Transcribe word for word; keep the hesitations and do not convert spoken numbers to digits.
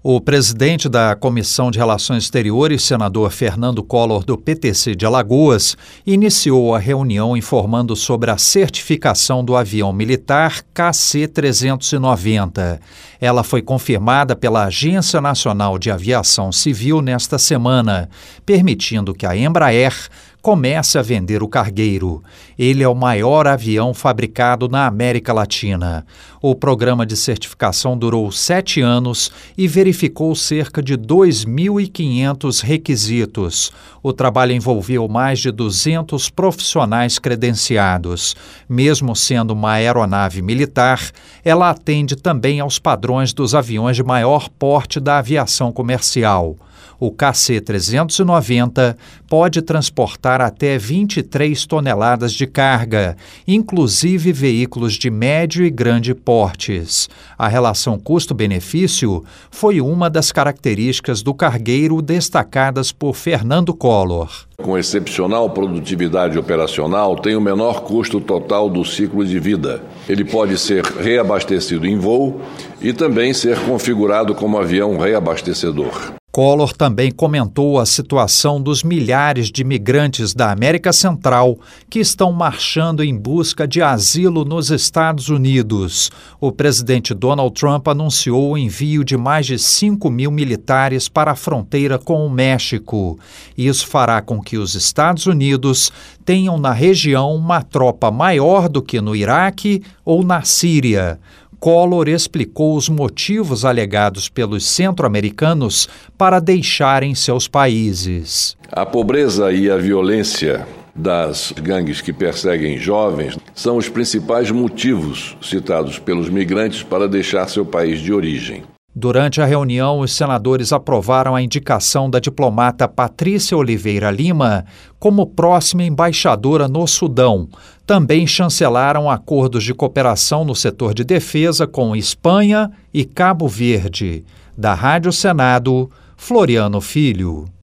O presidente da Comissão de Relações Exteriores, senador Fernando Collor, do P T C de Alagoas, iniciou a reunião informando sobre a certificação do avião militar K C trezentos e noventa. Ela foi confirmada pela Agência Nacional de Aviação Civil nesta semana, permitindo que a Embraer comece a vender o cargueiro. Ele é o maior avião fabricado na América Latina. O programa de certificação durou sete anos e verificou cerca de dois mil e quinhentos requisitos. O trabalho envolveu mais de duzentos profissionais credenciados. Mesmo sendo uma aeronave militar, ela atende também aos padrões dos aviões de maior porte da aviação comercial. O K C trezentos e noventa pode transportar até vinte e três toneladas de carga, inclusive veículos de médio e grande portes. A relação custo-benefício foi uma das características do cargueiro destacadas por Fernando Collor. Com excepcional produtividade operacional, tem o menor custo total do ciclo de vida. Ele pode ser reabastecido em voo e também ser configurado como avião reabastecedor. Collor também comentou a situação dos milhares de imigrantes da América Central que estão marchando em busca de asilo nos Estados Unidos. O presidente Donald Trump anunciou o envio de mais de cinco mil militares para a fronteira com o México. Isso fará com que os Estados Unidos tenham na região uma tropa maior do que no Iraque ou na Síria. Collor explicou os motivos alegados pelos centro-americanos para deixarem seus países. A pobreza e a violência das gangues que perseguem jovens são os principais motivos citados pelos migrantes para deixar seu país de origem. Durante a reunião, os senadores aprovaram a indicação da diplomata Patrícia Oliveira Lima como próxima embaixadora no Sudão. Também chancelaram acordos de cooperação no setor de defesa com Espanha e Cabo Verde. Da Rádio Senado, Floriano Filho.